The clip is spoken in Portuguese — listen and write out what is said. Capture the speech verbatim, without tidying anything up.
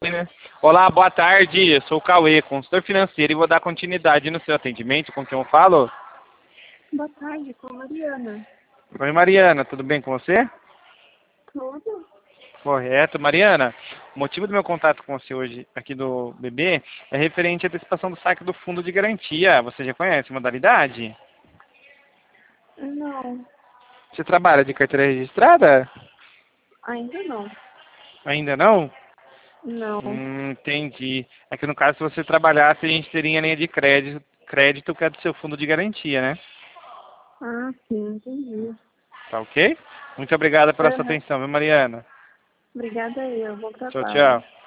né? Olá, boa tarde. Eu sou o Cauê, consultor financeiro, e vou dar continuidade no seu atendimento. Com quem eu falo? Boa tarde, com a Mariana. Oi, Mariana, tudo bem com você? Tudo? Correto. Mariana, o motivo do meu contato com você hoje aqui do B B é referente à antecipação do saque do fundo de garantia. Você já conhece a modalidade? Não, Você trabalha de carteira registrada? ainda não. Ainda não? Não. Hum, entendi. É que no caso, se você trabalhasse, a gente teria a linha de crédito, crédito que é do seu fundo de garantia, né? Ah, sim, entendi. Tá ok? Muito obrigada pela sua Aham. atenção, viu, Mariana? Obrigada aí, eu vou Tchau, trabalho. tchau.